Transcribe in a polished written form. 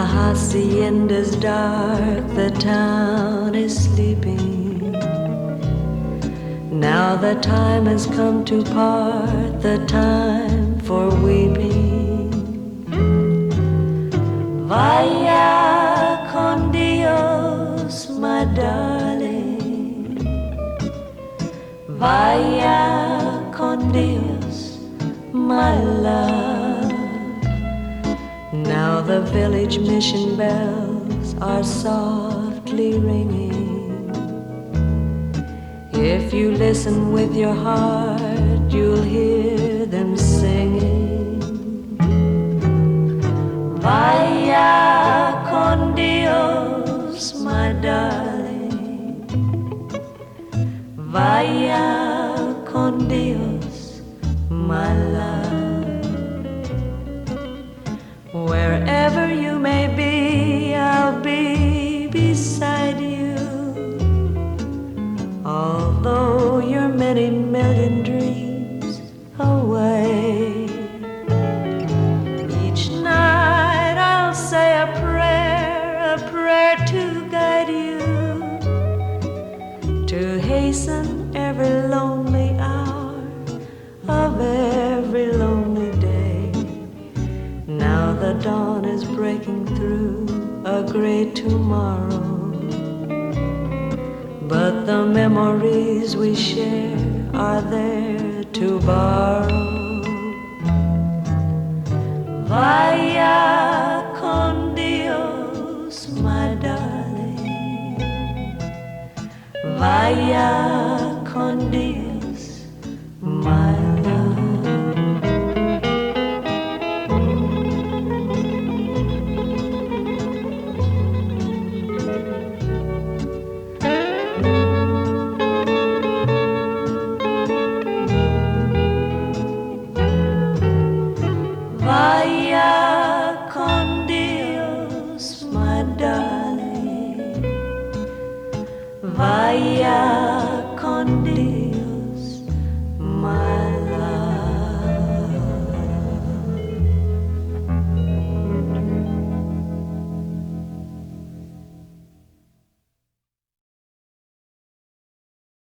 hacienda's dark, the town is sleeping. Now the time has come to part, the time for weeping. Vaya con Dios, my darling. Vaya con Dios, my love. Now the village mission bells are softly ringing. If you listen with your heart, you'll hear them singing. Vaya con Dios, my darling. Vaya con Dios, my love. Wherever you may be, I'll be beside you. Although you're many million dreams away, each night I'll say a prayer to guide you, to hasten every lonely hour of every lonely day. Now the dawn is breaking through a great tomorrow, but the memories we share are there to borrow. Vaya con Dios, my darling. Vaya con Dios.